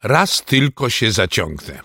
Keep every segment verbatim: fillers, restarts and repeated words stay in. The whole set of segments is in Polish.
raz tylko się zaciągnę.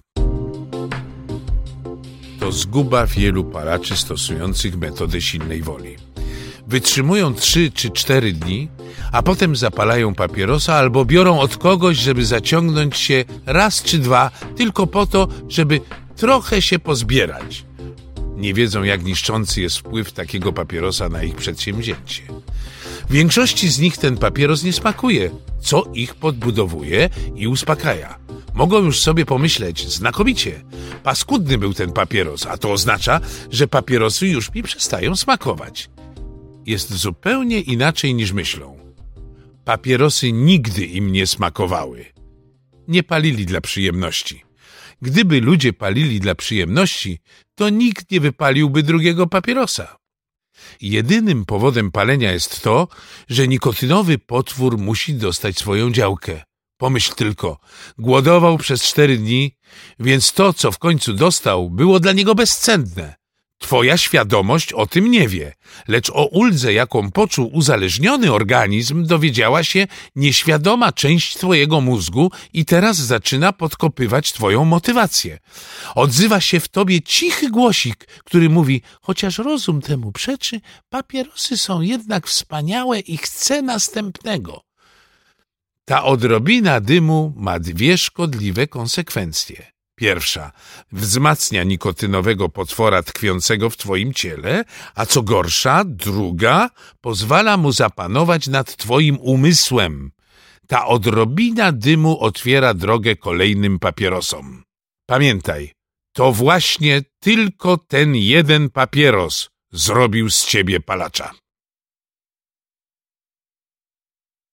To zguba wielu palaczy stosujących metodę silnej woli. Wytrzymują trzy czy cztery dni, a potem zapalają papierosa albo biorą od kogoś, żeby zaciągnąć się raz czy dwa, tylko po to, żeby trochę się pozbierać. Nie wiedzą, jak niszczący jest wpływ takiego papierosa na ich przedsięwzięcie. Większości z nich ten papieros nie smakuje, co ich podbudowuje i uspokaja. Mogą już sobie pomyśleć, znakomicie, paskudny był ten papieros, a to oznacza, że papierosy już mi przestają smakować. Jest zupełnie inaczej niż myślą. Papierosy nigdy im nie smakowały. Nie palili dla przyjemności. Gdyby ludzie palili dla przyjemności, to nikt nie wypaliłby drugiego papierosa. Jedynym powodem palenia jest to, że nikotynowy potwór musi dostać swoją działkę. Pomyśl tylko, głodował przez cztery dni, więc to, co w końcu dostał, było dla niego bezcenne. Twoja świadomość o tym nie wie, lecz o uldze, jaką poczuł uzależniony organizm, dowiedziała się nieświadoma część twojego mózgu i teraz zaczyna podkopywać twoją motywację. Odzywa się w tobie cichy głosik, który mówi, chociaż rozum temu przeczy, papierosy są jednak wspaniałe i chcę następnego. Ta odrobina dymu ma dwie szkodliwe konsekwencje. Pierwsza, wzmacnia nikotynowego potwora tkwiącego w twoim ciele, a co gorsza, druga, pozwala mu zapanować nad twoim umysłem. Ta odrobina dymu otwiera drogę kolejnym papierosom. Pamiętaj, to właśnie tylko ten jeden papieros zrobił z ciebie palacza.